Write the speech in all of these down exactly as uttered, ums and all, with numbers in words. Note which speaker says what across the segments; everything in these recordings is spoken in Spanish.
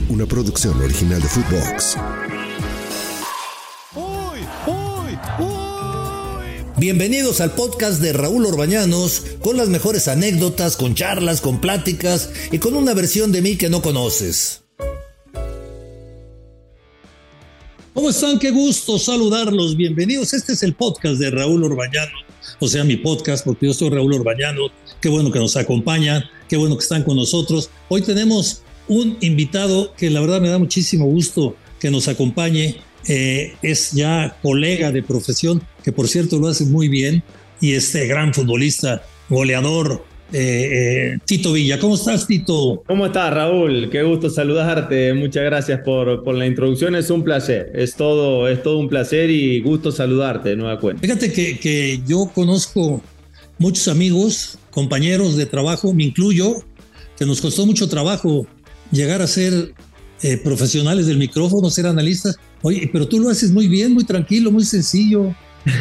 Speaker 1: una producción original de Footbox.
Speaker 2: ¡Uy! ¡Uy! ¡Uy!
Speaker 3: Bienvenidos al podcast de Raúl Orbañanos, con las mejores anécdotas, con charlas, con pláticas y con una versión de mí que no conoces. ¿Cómo están? Qué gusto saludarlos. Bienvenidos. Este es el podcast de Raúl Orbañanos, o sea, mi podcast, porque yo soy Raúl Orbañanos. Qué bueno que nos acompañan, qué bueno que están con nosotros. Hoy tenemos un invitado que la verdad me da muchísimo gusto que nos acompañe. Eh, es ya colega de profesión, que por cierto lo hace muy bien, y este gran futbolista, goleador, eh, eh, Tito Villa. ¿Cómo estás, Tito?
Speaker 4: ¿Cómo estás, Raúl? Qué gusto saludarte. Muchas gracias por, por la introducción. Es un placer. Es todo, es todo un placer y gusto saludarte de nueva cuenta.
Speaker 3: Fíjate que, que yo conozco muchos amigos, compañeros de trabajo, me incluyo, que nos costó mucho trabajo llegar a ser eh, profesionales del micrófono, ser analistas. Oye, pero tú lo haces muy bien, muy tranquilo, muy sencillo.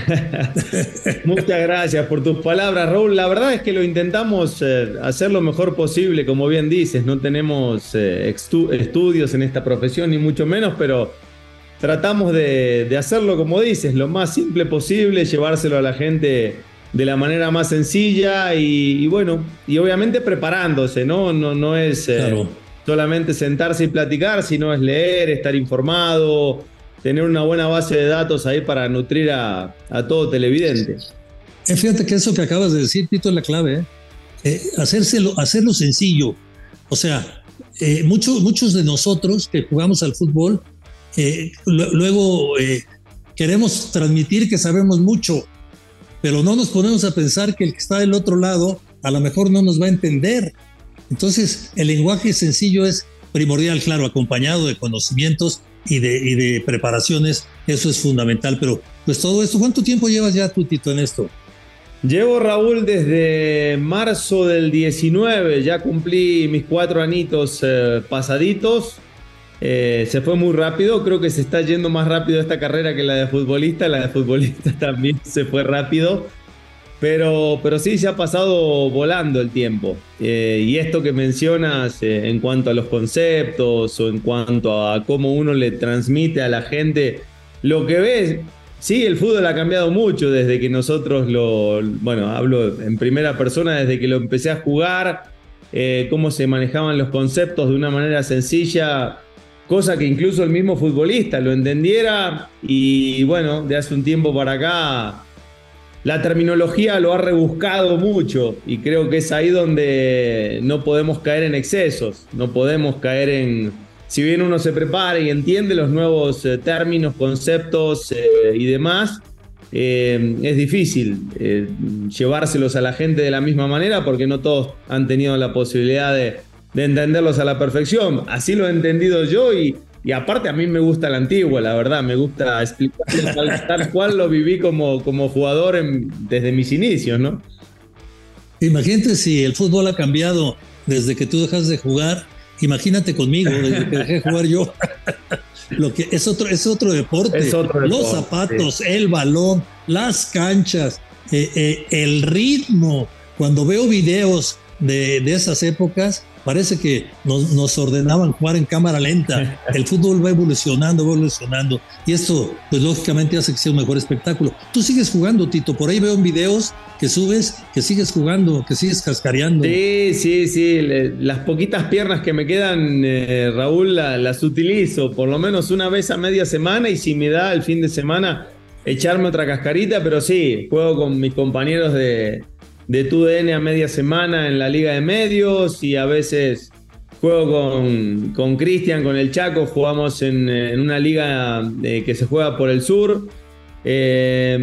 Speaker 4: Muchas gracias por tus palabras, Raúl. La verdad es que lo intentamos eh, hacer lo mejor posible, como bien dices. No tenemos eh, estu- estudios en esta profesión, ni mucho menos, pero tratamos de, de hacerlo, como dices, lo más simple posible, llevárselo a la gente de la manera más sencilla y, y bueno, y obviamente preparándose, ¿no? No, no es eh, claro. solamente sentarse y platicar, sino es leer, estar informado, tener una buena base de datos ahí para nutrir a, a todo televidente.
Speaker 3: Eh, fíjate que eso que acabas de decir, Tito, es la clave, ¿eh? Eh, hacérselo, hacerlo sencillo. O sea, eh, mucho, muchos de nosotros que jugamos al fútbol, eh, lo, luego eh, queremos transmitir que sabemos mucho, pero no nos ponemos a pensar que el que está del otro lado a lo mejor no nos va a entender. Entonces, el lenguaje sencillo es primordial, claro, acompañado de conocimientos y de, y de preparaciones, eso es fundamental. Pero pues todo esto, ¿cuánto tiempo llevas ya tú, Tito, en esto?
Speaker 4: Llevo, Raúl, desde marzo del diecinueve, ya cumplí mis cuatro añitos eh, pasaditos. Eh, se fue muy rápido, creo que se está yendo más rápido esta carrera que la de futbolista, la de futbolista también se fue rápido. Pero, pero sí, se ha pasado volando el tiempo. Eh, y esto que mencionas eh, en cuanto a los conceptos o en cuanto a cómo uno le transmite a la gente lo que ves, sí, el fútbol ha cambiado mucho desde que nosotros lo, bueno, hablo en primera persona, desde que lo empecé a jugar, eh, cómo se manejaban los conceptos de una manera sencilla, cosa que incluso el mismo futbolista lo entendiera. Y bueno, de hace un tiempo para acá la terminología lo ha rebuscado mucho y creo que es ahí donde no podemos caer en excesos, no podemos caer en, si bien uno se prepara y entiende los nuevos eh, términos, conceptos eh, y demás, eh, es difícil eh, llevárselos a la gente de la misma manera porque no todos han tenido la posibilidad de, de entenderlos a la perfección. Así lo he entendido yo y Y aparte a mí me gusta la antigua, la verdad, me gusta explicarlo tal, tal cual lo viví como, como jugador en, desde mis inicios, ¿no?
Speaker 3: Imagínate si el fútbol ha cambiado desde que tú dejas de jugar, imagínate conmigo, desde que dejé de jugar yo. Lo que es otro, es otro deporte.
Speaker 4: Es otro deporte.
Speaker 3: Los zapatos, sí. El balón, las canchas, eh, eh, el ritmo. Cuando veo videos de, de esas épocas, parece que nos, nos ordenaban jugar en cámara lenta. El fútbol va evolucionando, va evolucionando. Y esto, pues lógicamente hace que sea un mejor espectáculo. Tú sigues jugando, Tito. Por ahí veo en videos que subes, que sigues jugando, que sigues cascareando.
Speaker 4: Sí, sí, sí. Las poquitas piernas que me quedan, eh, Raúl, la, las utilizo por lo menos una vez a media semana. Y si me da el fin de semana, echarme otra cascarita. Pero sí, juego con mis compañeros de... de T U D N a media semana en la Liga de Medios y a veces juego con, con Cristian, con el Chaco, jugamos en, en una liga eh, que se juega por el sur eh,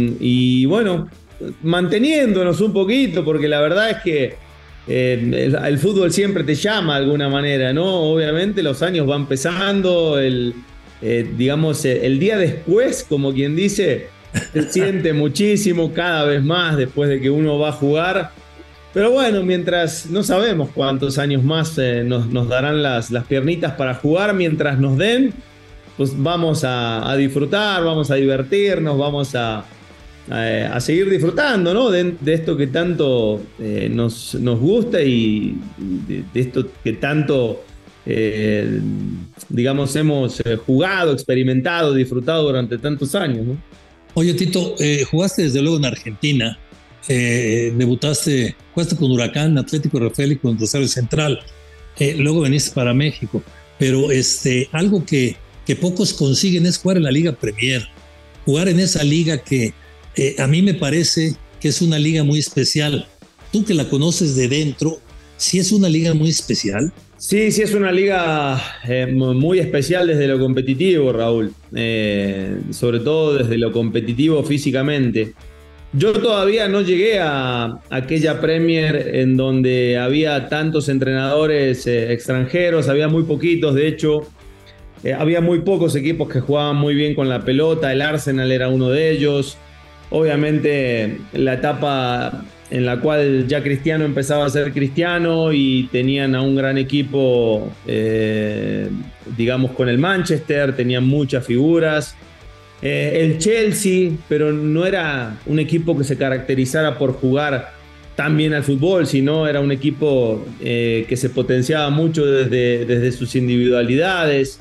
Speaker 4: y bueno, manteniéndonos un poquito porque la verdad es que eh, el, el fútbol siempre te llama de alguna manera, ¿no? Obviamente los años van pesando, el, eh, digamos el día después, como quien dice, se siente muchísimo, cada vez más después de que uno va a jugar. Pero bueno, mientras no sabemos cuántos años más eh, nos, nos darán las, las piernitas para jugar, mientras nos den, pues vamos a, a disfrutar, vamos a divertirnos, vamos a, a, a seguir disfrutando, ¿no? De, de esto que tanto eh, nos, nos gusta y de, de esto que tanto eh, digamos, hemos eh, jugado, experimentado, disfrutado durante tantos años, ¿no?
Speaker 3: Oye, Tito, eh, jugaste desde luego en Argentina, eh, debutaste, jugaste con Huracán, Atlético Rafael y con Rosario Central, eh, luego veniste para México, pero este, algo que, que pocos consiguen es jugar en la Liga Premier, jugar en esa liga que eh, a mí me parece que es una liga muy especial. Tú que la conoces de dentro, ¿sí es una liga muy especial?
Speaker 4: Sí, sí, es una liga eh, muy especial desde lo competitivo, Raúl. Eh, sobre todo desde lo competitivo físicamente. Yo todavía no llegué a, a aquella Premier en donde había tantos entrenadores eh, extranjeros, había muy poquitos, de hecho, eh, había muy pocos equipos que jugaban muy bien con la pelota, el Arsenal era uno de ellos. Obviamente la etapa en la cual ya Cristiano empezaba a ser Cristiano y tenían a un gran equipo, eh, digamos, con el Manchester, tenían muchas figuras. Eh, el Chelsea, pero no era un equipo que se caracterizara por jugar tan bien al fútbol, sino era un equipo eh, que se potenciaba mucho desde, desde sus individualidades.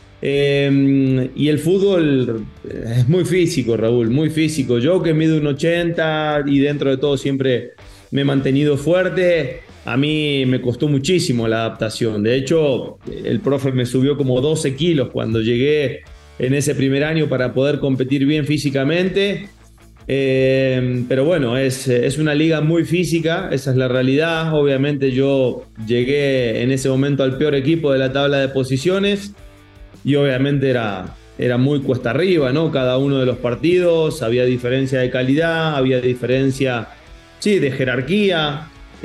Speaker 4: Eh, y el fútbol es muy físico, Raúl, muy físico. Yo que mido un ochenta y dentro de todo siempre me he mantenido fuerte, a mí me costó muchísimo la adaptación. De hecho, el profe me subió como doce kilos cuando llegué en ese primer año para poder competir bien físicamente. Eh, pero bueno, es, es una liga muy física, esa es la realidad. Obviamente yo llegué en ese momento al peor equipo de la tabla de posiciones. Y obviamente era, era muy cuesta arriba, ¿no? Cada uno de los partidos, había diferencia de calidad, había diferencia, sí, de jerarquía,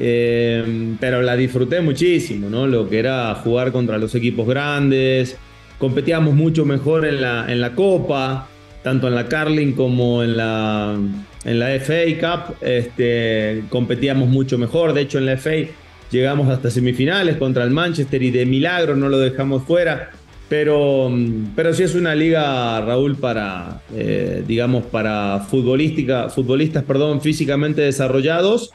Speaker 4: eh, pero la disfruté muchísimo, ¿no? Lo que era jugar contra los equipos grandes, competíamos mucho mejor en la, en la Copa, tanto en la Carling como en la, en la F A Cup, este, competíamos mucho mejor. De hecho, en la F A llegamos hasta semifinales contra el Manchester y de milagro no lo dejamos fuera. Pero, pero sí es una liga, Raúl, para, eh, digamos, para futbolística, futbolistas perdón, físicamente desarrollados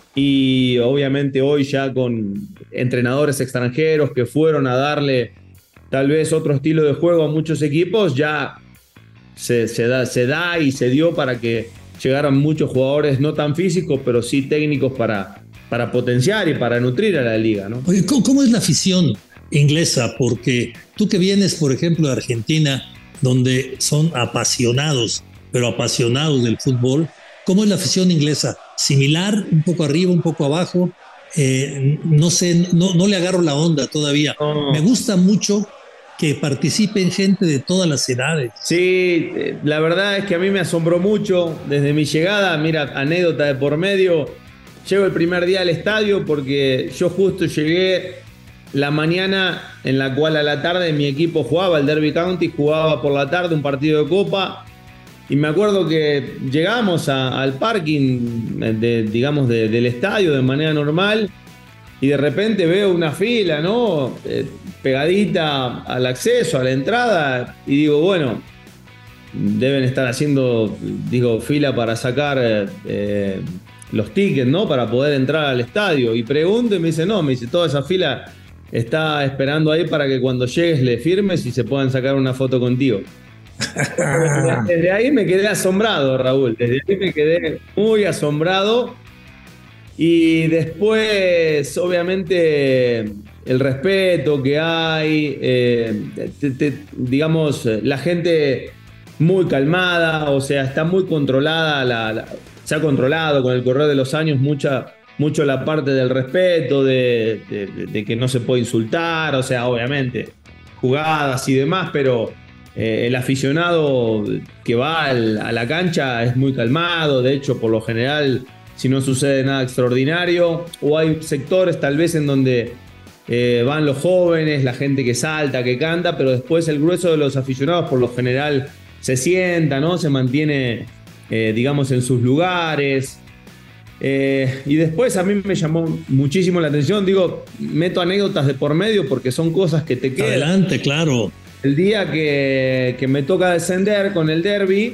Speaker 4: y obviamente hoy ya con entrenadores extranjeros que fueron a darle tal vez otro estilo de juego a muchos equipos, ya se, se, da, se da y se dio para que llegaran muchos jugadores no tan físicos, pero sí técnicos para, para potenciar y para nutrir a la liga, ¿no?
Speaker 3: Oye, ¿cómo, cómo es la afición inglesa? Porque tú que vienes, por ejemplo, de Argentina, donde son apasionados, pero apasionados del fútbol, ¿cómo es la afición inglesa? ¿Similar? ¿Un poco arriba, un poco abajo? Eh, no sé, no, no le agarro la onda todavía.
Speaker 4: No.
Speaker 3: Me gusta mucho que participen gente de todas las edades.
Speaker 4: Sí, la verdad es que a mí me asombró mucho desde mi llegada. Mira, anécdota de por medio. Llego el primer día al estadio porque yo justo llegué la mañana en la cual a la tarde mi equipo jugaba, el Derby County jugaba por la tarde un partido de Copa y me acuerdo que llegamos a, al parking de, digamos de, del estadio de manera normal y de repente veo una fila, ¿no? Eh, pegadita al acceso, a la entrada y digo, bueno, deben estar haciendo, digo, fila para sacar eh, los tickets, ¿no? Para poder entrar al estadio y pregunto y me dice, no, me dice, toda esa fila está esperando ahí para que cuando llegues le firmes y se puedan sacar una foto contigo. Desde ahí me quedé asombrado, Raúl. Desde ahí me quedé muy asombrado. Y después, obviamente, el respeto que hay, eh, te, te, digamos, la gente muy calmada, o sea, está muy controlada, la, la, se ha controlado con el correr de los años mucha... mucho la parte del respeto, de, de, de que no se puede insultar, o sea, obviamente, jugadas y demás, pero eh, el aficionado que va al, a la cancha es muy calmado, de hecho, por lo general, si no sucede nada extraordinario, o hay sectores tal vez en donde eh, van los jóvenes, la gente que salta, que canta, pero después el grueso de los aficionados por lo general se sienta, ¿no? Se mantiene, eh, digamos, en sus lugares. Eh, y después a mí me llamó muchísimo la atención, digo, meto anécdotas de por medio porque son cosas que te quedan.
Speaker 3: Adelante, claro.
Speaker 4: El día que, que me toca descender con el derby,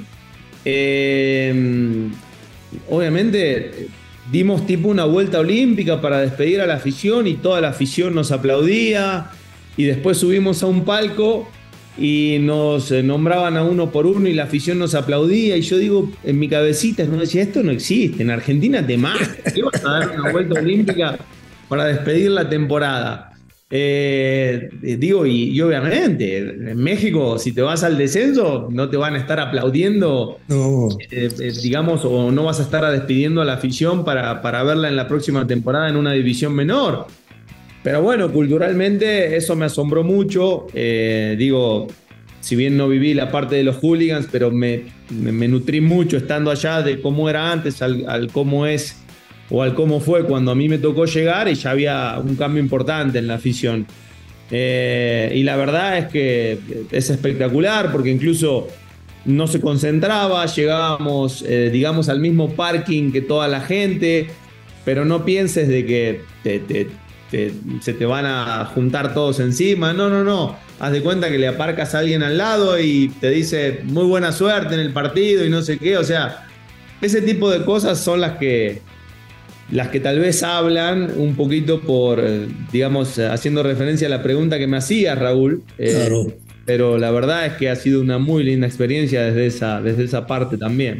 Speaker 4: eh, obviamente dimos tipo una vuelta olímpica para despedir a la afición y toda la afición nos aplaudía y después subimos a un palco y nos nombraban a uno por uno y la afición nos aplaudía, y yo digo, en mi cabecita, no decía, esto no existe, en Argentina te matan, ¿qué vas a dar una vuelta olímpica para despedir la temporada? Eh, digo, y, y obviamente, en México, si te vas al descenso, no te van a estar aplaudiendo,
Speaker 3: No.
Speaker 4: eh, eh, digamos, o no vas a estar despidiendo a la afición para, para verla en la próxima temporada en una división menor. Pero bueno, culturalmente eso me asombró mucho. Eh, digo, si bien no viví la parte de los hooligans, pero me, me, me nutrí mucho estando allá de cómo era antes al, al cómo es o al cómo fue cuando a mí me tocó llegar, y ya había un cambio importante en la afición. Eh, y la verdad es que es espectacular, porque incluso no se concentraba, llegábamos, eh, digamos, al mismo parking que toda la gente, pero no pienses de que te, te, te, se te van a juntar todos encima. No, no, no. Haz de cuenta que le aparcas a alguien al lado y te dice muy buena suerte en el partido y no sé qué. O sea, ese tipo de cosas son las que... las que tal vez hablan un poquito por, digamos, haciendo referencia a la pregunta que me hacías, Raúl.
Speaker 3: Claro.
Speaker 4: Eh, pero la verdad es que ha sido una muy linda experiencia desde esa, desde esa parte también.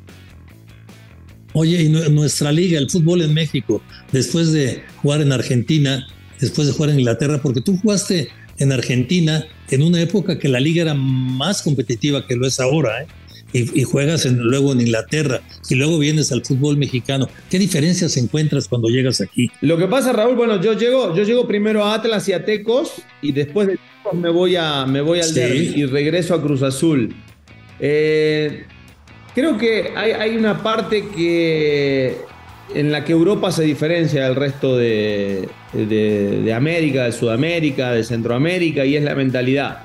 Speaker 3: Oye, y nuestra liga, el fútbol en México, después de jugar en Argentina, después de jugar en Inglaterra, porque tú jugaste en Argentina en una época que la liga era más competitiva que lo es ahora, ¿eh? Y, y juegas en, luego en Inglaterra, y luego vienes al fútbol mexicano. ¿Qué diferencias encuentras cuando llegas aquí?
Speaker 4: Lo que pasa, Raúl, bueno, yo llego, yo llego primero a Atlas y a Tecos, y después de Tecos me voy, a, me voy al
Speaker 3: Sí.
Speaker 4: derbi y regreso a Cruz Azul. Eh, creo que hay, hay una parte que, en la que Europa se diferencia del resto de, de, de América, de Sudamérica, de Centroamérica, y es la mentalidad.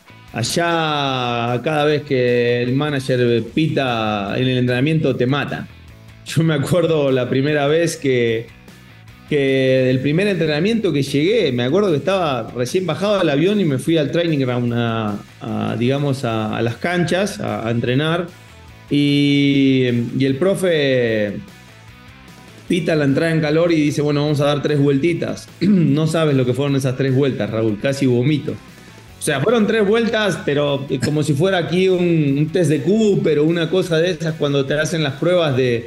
Speaker 4: Allá, cada vez que el manager pita en el entrenamiento, te mata. Yo me acuerdo la primera vez que, que del primer entrenamiento que llegué, me acuerdo que estaba recién bajado del avión y me fui al training ground, a, a, digamos, a, a las canchas, a, a entrenar. Y, y el profe pita la entrada en calor y dice, bueno, vamos a dar tres vueltitas. No sabes lo que fueron esas tres vueltas, Raúl, casi vomito. O sea, fueron tres vueltas, pero como si fuera aquí un, un test de Cooper o una cosa de esas cuando te hacen las pruebas de,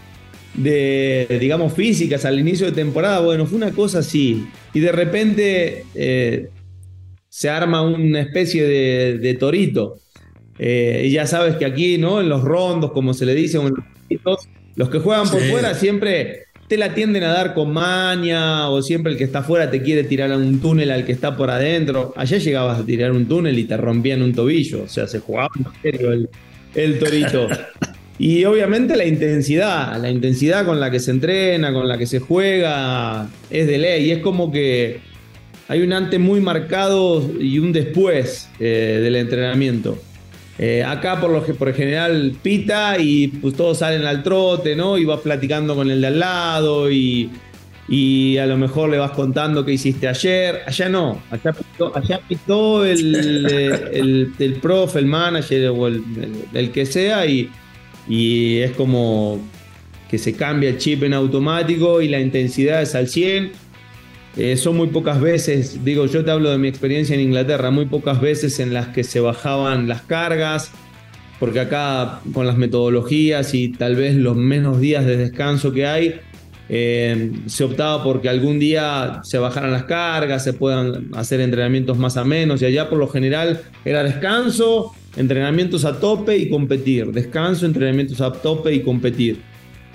Speaker 4: de, digamos, físicas al inicio de temporada. Bueno, fue una cosa así. Y de repente eh, se arma una especie de, de torito. Eh, y ya sabes que aquí, ¿no? En los rondos, como se le dice, o en los toritos, los que juegan por
Speaker 3: Sí.
Speaker 4: fuera siempre te la tienden a dar con maña, o siempre el que está afuera te quiere tirar a un túnel al que está por adentro. Allá llegabas a tirar un túnel y te rompían un tobillo. O sea, se jugaba en serio el, el torito. Y obviamente la intensidad, la intensidad con la que se entrena, con la que se juega, es de ley. Es como que hay un antes muy marcado y un después eh, del entrenamiento. Eh, acá por lo que por general pita y pues todos salen al trote, ¿no? Y vas platicando con el de al lado y, y a lo mejor le vas contando qué hiciste ayer. Allá no, allá pitó, allá pitó el, el, el profe, el manager o el, el, el que sea, y, y es como que se cambia el chip en automático y la intensidad es al cien. Eh, son muy pocas veces, digo, yo te hablo de mi experiencia en Inglaterra, muy pocas veces en las que se bajaban las cargas, porque acá con las metodologías y tal vez los menos días de descanso que hay, eh, se optaba porque algún día se bajaran las cargas, se puedan hacer entrenamientos más a menos, y allá por lo general era descanso, entrenamientos a tope y competir, descanso, entrenamientos a tope y competir.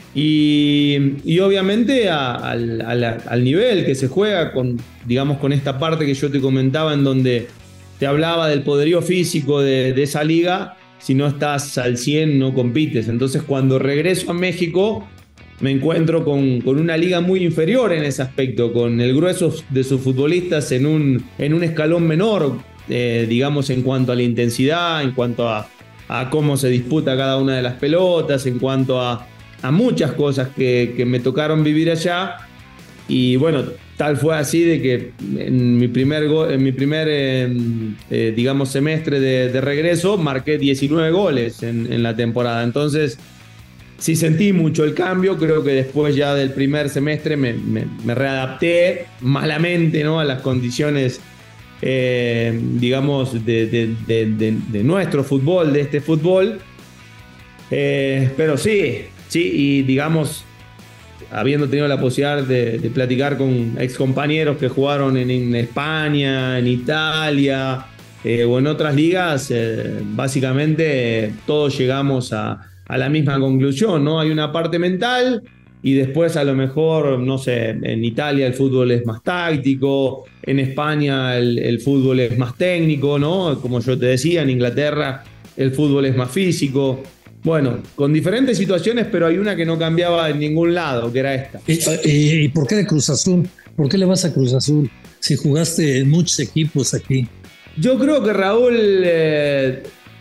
Speaker 4: Y, y obviamente a, a, a la, al nivel que se juega con, digamos, con esta parte que yo te comentaba, en donde te hablaba del poderío físico de, de esa liga. Si no estás al cien no compites. Entonces cuando regreso a México me encuentro con, con una liga muy inferior en ese aspecto, con el grueso de sus futbolistas en un, en un escalón menor, eh, digamos, en cuanto a la intensidad, en cuanto a, a cómo se disputa cada una de las pelotas, en cuanto a a muchas cosas que, que me tocaron vivir allá. Y bueno, tal fue así de que en mi primer, go- en mi primer eh, eh, digamos, semestre de, de regreso marqué diecinueve goles en, en la temporada. Entonces sí sentí mucho el cambio. Creo que después ya del primer semestre me, me, me readapté malamente, ¿no?, a las condiciones eh, digamos, de, de, de, de, de nuestro fútbol, de este fútbol. Eh, pero sí, sí, y digamos, habiendo tenido la posibilidad de, de platicar con excompañeros que jugaron en, en España, en Italia eh, o en otras ligas, eh, básicamente eh, todos llegamos a, a la misma conclusión, ¿no? Hay una parte mental y después a lo mejor, no sé, en Italia el fútbol es más táctico, en España el, el fútbol es más técnico, ¿no? Como yo te decía, en Inglaterra el fútbol es más físico. Bueno, con diferentes situaciones, pero hay una que no cambiaba en ningún lado, que era esta.
Speaker 3: ¿Y, y, y por qué de Cruz Azul? ¿Por qué le vas a Cruz Azul si jugaste en muchos equipos aquí?
Speaker 4: Yo creo que Raúl eh,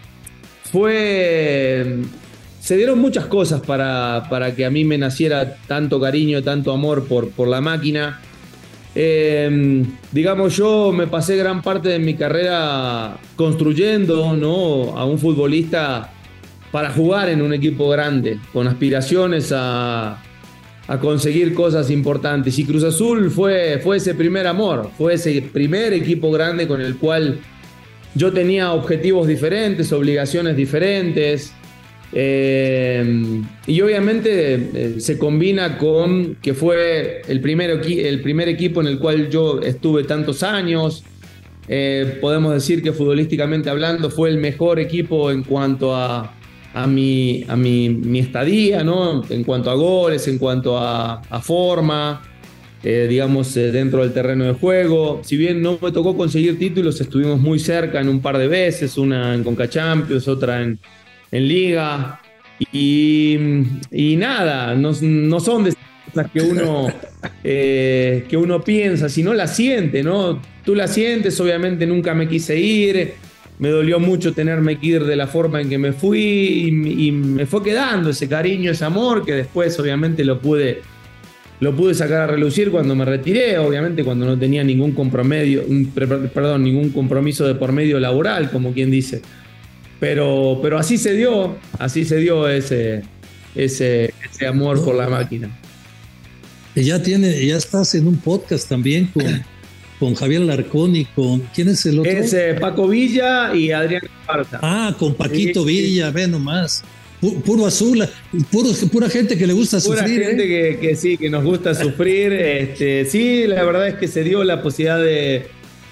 Speaker 4: fue... Se dieron muchas cosas para, para que a mí me naciera tanto cariño, tanto amor por, por la máquina. Eh, digamos, yo me pasé gran parte de mi carrera construyendo, ¿no?, a un futbolista para jugar en un equipo grande, con aspiraciones a, a conseguir cosas importantes. Y Cruz Azul fue, fue ese primer amor, fue ese primer equipo grande con el cual yo tenía objetivos diferentes, obligaciones diferentes. Eh, y obviamente eh, se combina con que fue el primer, el primer equipo en el cual yo estuve tantos años. Eh, podemos decir que futbolísticamente hablando fue el mejor equipo en cuanto a a mi, a mi, mi estadía, ¿no? En cuanto a goles, en cuanto a, a forma, eh, digamos, eh, dentro del terreno de juego. Si bien no me tocó conseguir títulos, estuvimos muy cerca en un par de veces, una en Conca Champions, otra en, en Liga. Y, y nada, no, no son de cosas que uno, eh, que uno piensa, sino las siente, ¿no? Tú las sientes, obviamente nunca me quise ir. Me dolió mucho tenerme que ir de la forma en que me fui y, y me fue quedando ese cariño, ese amor que después obviamente lo pude, lo pude sacar a relucir cuando me retiré, obviamente cuando no tenía ningún compromiso, perdón, ningún compromiso de por medio laboral, como quien dice. Pero, pero así se dio, así se dio ese, ese, ese amor por la máquina.
Speaker 3: Y ya tiene, ya estás en un podcast también con... con Javier Alarcón y con... ¿Quién es el otro?
Speaker 4: Es eh, Paco Villa y Adrián Esparza.
Speaker 3: Ah, con Paquito
Speaker 4: sí,
Speaker 3: Villa,
Speaker 4: sí.
Speaker 3: Ve nomás. Puro, puro azul, puro, pura gente que le gusta
Speaker 4: pura
Speaker 3: sufrir.
Speaker 4: Pura gente
Speaker 3: ¿eh?
Speaker 4: que, que sí, que nos gusta sufrir. Este, sí, la verdad es que se dio la posibilidad de,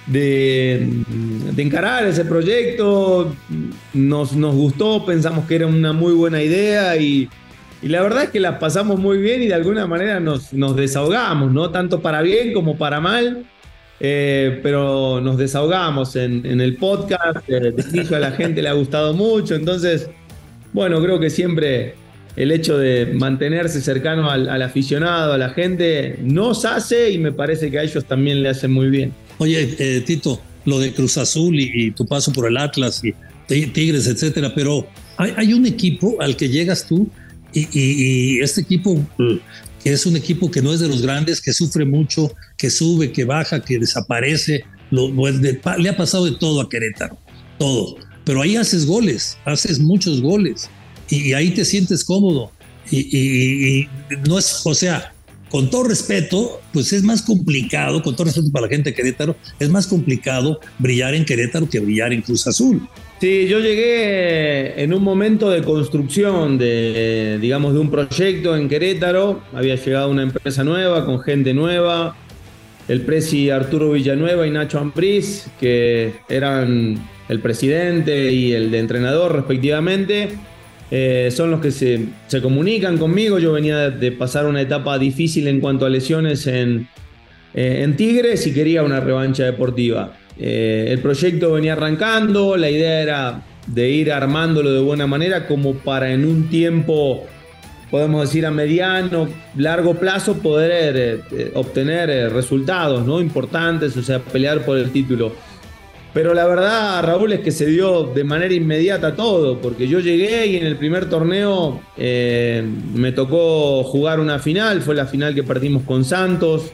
Speaker 4: de, de encarar ese proyecto. Nos, nos gustó, pensamos que era una muy buena idea y... Y la verdad es que la pasamos muy bien y de alguna manera nos, nos desahogamos, ¿no? Tanto para bien como para mal. Eh, pero nos desahogamos en, en el podcast, eh, de a la gente le ha gustado mucho, entonces, bueno, creo que siempre el hecho de mantenerse cercano al, al aficionado, a la gente, nos hace y me parece que a ellos también le hacen muy bien.
Speaker 3: Oye, eh, Tito, lo de Cruz Azul y, y tu paso por el Atlas y Tigres, etcétera, pero hay, hay un equipo al que llegas tú y, y, y este equipo... que es un equipo que no es de los grandes, que sufre mucho, que sube, que baja, que desaparece. Lo, de, le ha pasado de todo a Querétaro, todo. Pero ahí haces goles, haces muchos goles y, y ahí te sientes cómodo. Y, y, y no es, o sea, con todo respeto, pues es más complicado, con todo respeto para la gente de Querétaro, es más complicado brillar en Querétaro que brillar en Cruz Azul.
Speaker 4: Sí, yo llegué en un momento de construcción, de, digamos, de un proyecto en Querétaro. Había llegado una empresa nueva, con gente nueva. El presi Arturo Villanueva y Nacho Ambriz, que eran el presidente y el de entrenador respectivamente, eh, son los que se, se comunican conmigo. Yo venía de pasar una etapa difícil en cuanto a lesiones en, eh, en Tigres y quería una revancha deportiva. Eh, el proyecto venía arrancando, la idea era de ir armándolo de buena manera como para en un tiempo, podemos decir a mediano, largo plazo, poder eh, obtener eh, resultados, ¿no?, importantes, o sea, pelear por el título. Pero la verdad, Raúl, es que se dio de manera inmediata todo, porque yo llegué y en el primer torneo eh, me tocó jugar una final, fue la final que perdimos con Santos.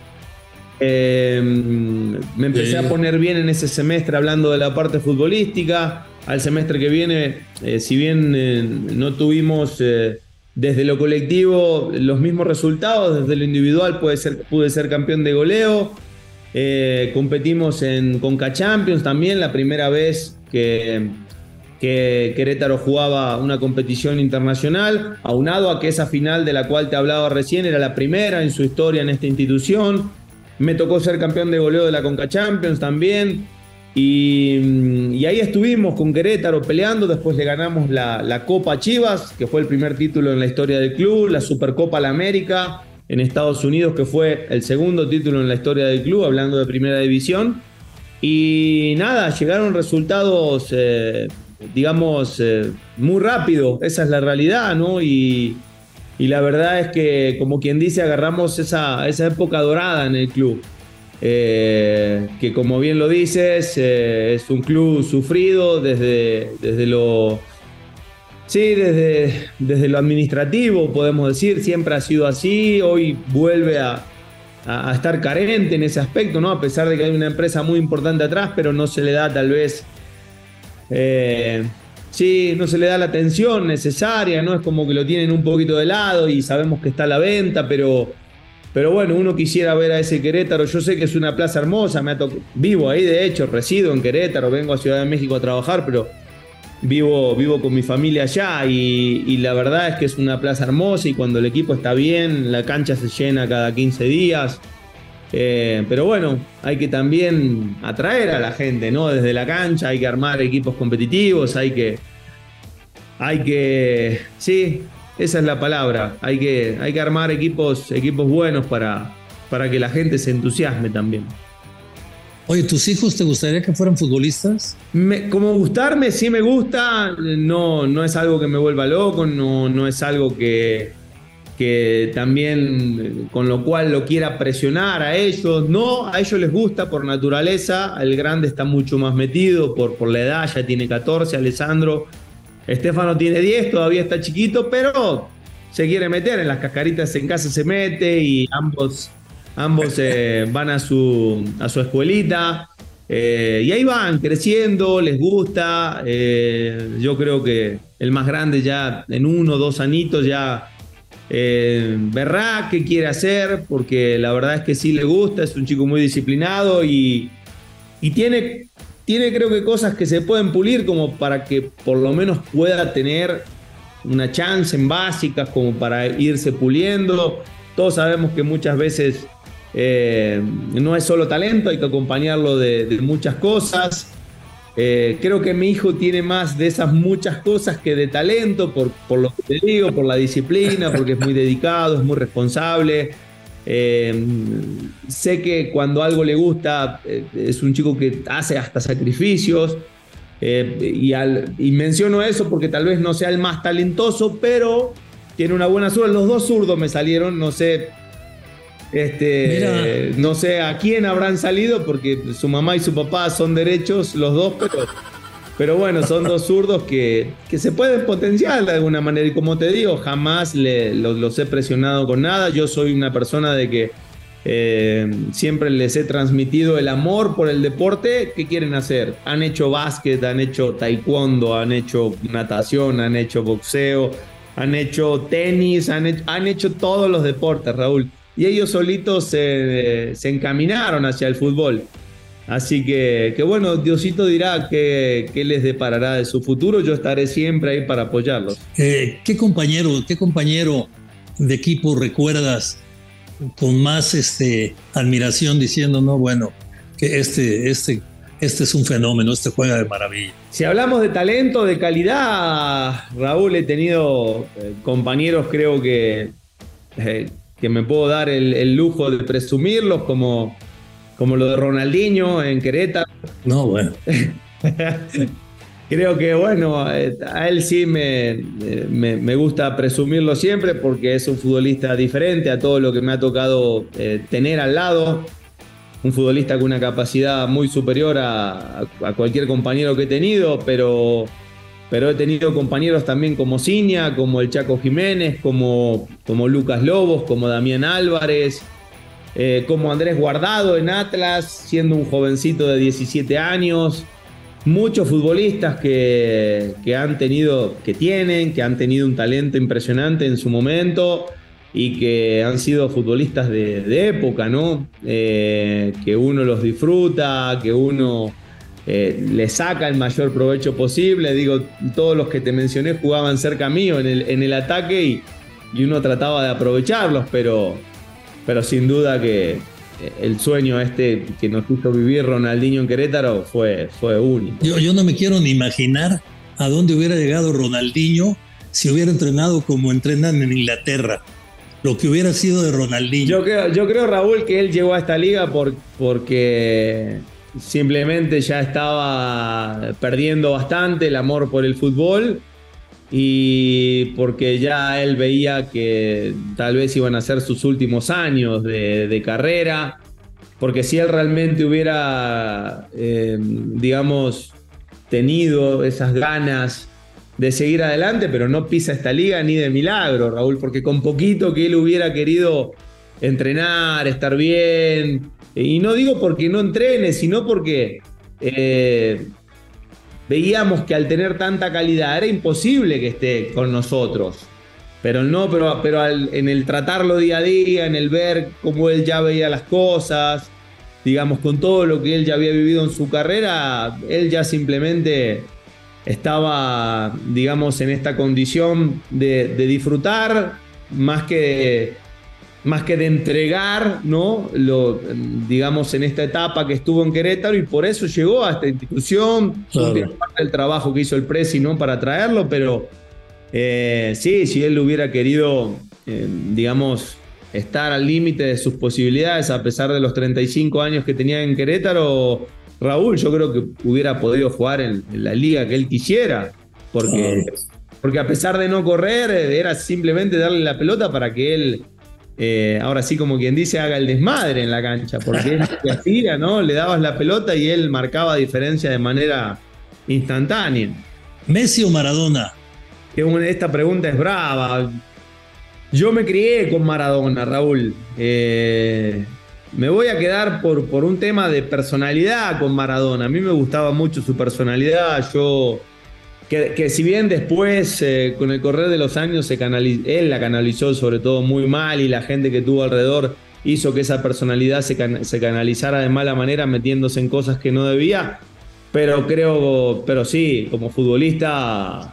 Speaker 4: Eh, me empecé sí. a poner bien en ese semestre hablando de la parte futbolística. Al semestre que viene, eh, si bien eh, no tuvimos eh, desde lo colectivo los mismos resultados, desde lo individual pude ser, pude ser campeón de goleo. Eh, competimos en Conca Champions también, la primera vez que, que Querétaro jugaba una competición internacional, aunado a que esa final de la cual te hablaba recién era la primera en su historia en esta institución. Me tocó ser campeón de goleo de la Conca Champions también. Y, y ahí estuvimos con Querétaro peleando. Después le ganamos la, la Copa Chivas, que fue el primer título en la historia del club, la Supercopa La América en Estados Unidos, que fue el segundo título en la historia del club, hablando de primera división. Y nada, llegaron resultados, eh, digamos, eh, muy rápido. Esa es la realidad, ¿no? Y, y la verdad es que, como quien dice, agarramos esa, esa época dorada en el club. Eh, que como bien lo dices, eh, es un club sufrido desde, desde lo sí, desde, desde lo administrativo, podemos decir, siempre ha sido así. Hoy vuelve a, a, a estar carente en ese aspecto, ¿no? A pesar de que hay una empresa muy importante atrás, pero no se le da tal vez eh, sí, no se le da la atención necesaria, ¿no? Es como que lo tienen un poquito de lado y sabemos que está a la venta, pero Pero bueno, uno quisiera ver a ese Querétaro. Yo sé que es una plaza hermosa, me ha tocado, vivo ahí, de hecho, resido en Querétaro, vengo a Ciudad de México a trabajar, pero vivo, vivo con mi familia allá y, y la verdad es que es una plaza hermosa y cuando el equipo está bien, la cancha se llena cada quince días. Eh, pero bueno, hay que también atraer a la gente, ¿no? Desde la cancha hay que armar equipos competitivos, hay que... Hay que... Sí... Esa es la palabra, hay que, hay que armar equipos, equipos buenos para, para que la gente se entusiasme también.
Speaker 3: Oye, ¿tus hijos te gustaría que fueran futbolistas?
Speaker 4: Me, como gustarme, sí me gusta, no, no es algo que me vuelva loco, no, no es algo que, que también con lo cual lo quiera presionar a ellos. No, a ellos les gusta por naturaleza, el grande está mucho más metido por, por la edad, ya tiene catorce, Alessandro. Estefano tiene diez, todavía está chiquito, pero se quiere meter en las cascaritas, en casa se mete y ambos, ambos eh, van a su, a su escuelita eh, y ahí van creciendo, les gusta. Eh, yo creo que el más grande ya en uno o dos añitos ya eh, verá qué quiere hacer, porque la verdad es que sí le gusta, es un chico muy disciplinado y, y tiene... Tiene creo que cosas que se pueden pulir como para que por lo menos pueda tener una chance en básicas, como para irse puliendo. Todos sabemos que muchas veces eh, no es solo talento, hay que acompañarlo de, de muchas cosas. Eh, creo que mi hijo tiene más de esas muchas cosas que de talento, por, por lo que te digo, por la disciplina, porque es muy dedicado, es muy responsable. Eh, sé que cuando algo le gusta eh, es un chico que hace hasta sacrificios eh, y, al, y menciono eso porque tal vez no sea el más talentoso, pero tiene una buena zurda. Los dos zurdos me salieron, no sé este, no sé a quién habrán salido porque su mamá y su papá son derechos los dos, pero, pero bueno, son dos zurdos que, que se pueden potenciar de alguna manera y como te digo, jamás le, los, los he presionado con nada. Yo soy una persona de que eh, siempre les he transmitido el amor por el deporte. ¿Qué quieren hacer? Han hecho básquet, han hecho taekwondo, han hecho natación, han hecho boxeo, han hecho tenis, han hecho, han hecho todos los deportes, Raúl. Y ellos solitos se, se encaminaron hacia el fútbol. Así que, que bueno, Diosito dirá qué, qué les deparará de su futuro. Yo estaré siempre ahí para apoyarlos.
Speaker 3: Eh, ¿Qué compañero, qué compañero de equipo recuerdas con más este, admiración diciendo, no, bueno, que este, este, este es un fenómeno, este juega de maravilla?
Speaker 4: Si hablamos de talento, de calidad, Raúl, he tenido eh, compañeros, creo que, eh, que me puedo dar el, el lujo de presumirlos, como... como lo de Ronaldinho en Querétaro.
Speaker 3: No, bueno.
Speaker 4: Creo que, bueno, a él sí me, me, me gusta presumirlo siempre porque es un futbolista diferente a todo lo que me ha tocado eh, tener al lado. Un futbolista con una capacidad muy superior a, a cualquier compañero que he tenido, pero, pero he tenido compañeros también como Ciña, como el Chaco Jiménez, como, como Lucas Lobos, como Damián Álvarez, Eh, como Andrés Guardado en Atlas, siendo un jovencito de diecisiete años. Muchos futbolistas que, que han tenido, que tienen, que han tenido un talento impresionante en su momento y que han sido futbolistas de, de época, ¿no? Eh, que uno los disfruta, que uno eh, le saca el mayor provecho posible. Digo, todos los que te mencioné jugaban cerca mío en el, en el ataque y, y uno trataba de aprovecharlos, pero, pero sin duda que el sueño este que nos hizo vivir Ronaldinho en Querétaro fue, fue único.
Speaker 3: Yo, yo no me quiero ni imaginar a dónde hubiera llegado Ronaldinho si hubiera entrenado como entrenan en Inglaterra. Lo que hubiera sido de Ronaldinho.
Speaker 4: Yo creo, yo creo Raúl, que él llegó a esta liga por, porque simplemente ya estaba perdiendo bastante el amor por el fútbol y porque ya él veía que tal vez iban a ser sus últimos años de, de carrera, porque si él realmente hubiera, eh, digamos, tenido esas ganas de seguir adelante, pero no pisa esta liga ni de milagro, Raúl, porque con poquito que él hubiera querido entrenar, estar bien, y no digo porque no entrene, sino porque eh, veíamos que al tener tanta calidad era imposible que esté con nosotros, pero no, pero, pero al, en el tratarlo día a día, en el ver cómo él ya veía las cosas, digamos, con todo lo que él ya había vivido en su carrera, él ya simplemente estaba, digamos, en esta condición de, de disfrutar más que, más que de entregar, ¿no? Lo, digamos, en esta etapa que estuvo en Querétaro, y por eso llegó a esta institución. Claro. Parte del trabajo que hizo el Presi, ¿no? Para traerlo, pero eh, sí, si él hubiera querido, eh, digamos, estar al límite de sus posibilidades, a pesar de los treinta y cinco años que tenía en Querétaro, Raúl, yo creo que hubiera podido jugar en, en la liga que él quisiera, porque, oh. porque a pesar de no correr, era simplemente darle la pelota para que él, eh, ahora sí como quien dice, haga el desmadre en la cancha, porque él se hacía, ¿no? Le dabas la pelota y él marcaba diferencia de manera instantánea.
Speaker 3: ¿Messi o Maradona?
Speaker 4: Esta pregunta es brava. Yo me crié con Maradona, Raúl. Eh... Me voy a quedar por, por un tema de personalidad con Maradona. A mí me gustaba mucho su personalidad. Yo, que, que si bien después, eh, con el correr de los años, se canaliz- él la canalizó sobre todo muy mal y la gente que tuvo alrededor hizo que esa personalidad se, can- se canalizara de mala manera, metiéndose en cosas que no debía. Pero creo, pero sí, como futbolista,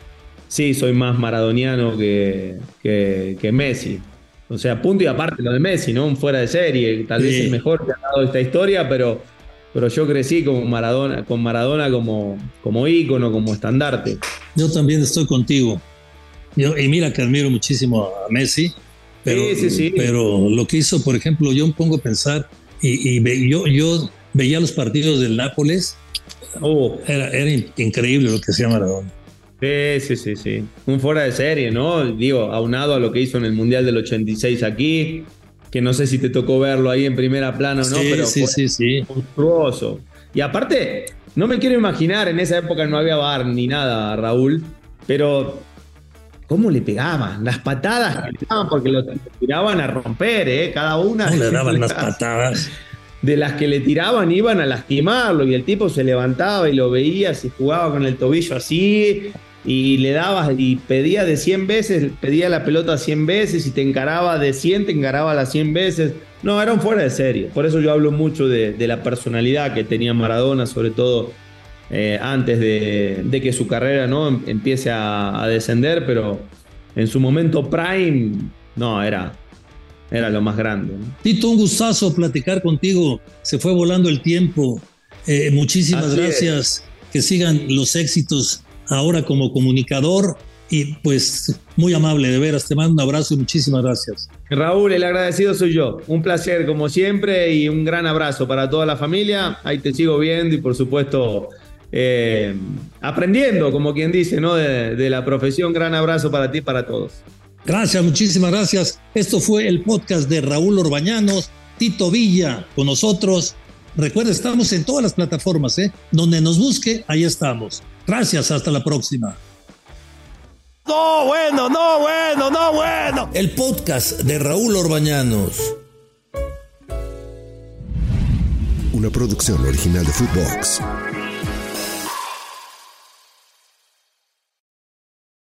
Speaker 4: sí, soy más maradoniano que, que, que Messi. O sea, punto y aparte lo de Messi, ¿no? Un fuera de serie, tal vez sí. El mejor que ha dado esta historia, pero, pero yo crecí como Maradona, con Maradona como, como ícono, como estandarte.
Speaker 3: Yo también estoy contigo. Yo, y mira que admiro muchísimo a Messi, pero, sí, sí, sí. pero lo que hizo, por ejemplo, yo me pongo a pensar, y, y ve, yo, yo veía los partidos del Nápoles, oh. era, era increíble lo que hacía Maradona.
Speaker 4: Sí, sí, sí, sí. Un fuera de serie, ¿no? Digo, aunado a lo que hizo en el Mundial del ochenta y seis aquí, que no sé si te tocó verlo ahí en primera plana o no,
Speaker 3: sí,
Speaker 4: pero
Speaker 3: sí,
Speaker 4: fue
Speaker 3: sí, sí.
Speaker 4: monstruoso. Y aparte, no me quiero imaginar, en esa época no había V A R ni nada, Raúl, pero ¿cómo le pegaban? Las patadas que le daban, porque lo tiraban a romper, ¿eh? Cada una.
Speaker 3: ¿Cómo le daban las patadas?
Speaker 4: De las que le tiraban iban a lastimarlo y el tipo se levantaba y lo veía, se jugaba con el tobillo así y le dabas y pedía de cien veces, pedía la pelota cien veces y te encaraba de cien, te encaraba las cien veces. No, era un fuera de serie. Por eso yo hablo mucho de, de la personalidad que tenía Maradona, sobre todo eh, antes de, de que su carrera, ¿no?, empiece a, a descender, pero en su momento prime, no, era... Era lo más grande, ¿no?
Speaker 3: Tito, un gustazo platicar contigo. Se fue volando el tiempo. Eh, muchísimas Así gracias. Es. Que sigan los éxitos ahora como comunicador. Y pues muy amable, de veras. Te mando un abrazo y muchísimas gracias.
Speaker 4: Raúl, el agradecido soy yo. Un placer como siempre y un gran abrazo para toda la familia. Ahí te sigo viendo y por supuesto eh, aprendiendo, como quien dice, ¿no?, de, de la profesión. Gran abrazo para ti y para todos.
Speaker 3: Gracias, muchísimas gracias. Esto fue el podcast de Raúl Orbañanos, Tito Villa con nosotros. Recuerda, estamos en todas las plataformas, ¿eh? Donde nos busque, ahí estamos. Gracias, hasta la próxima.
Speaker 2: No, bueno, no, bueno, no, bueno.
Speaker 1: El podcast de Raúl Orbañanos. Una producción original de Footbox.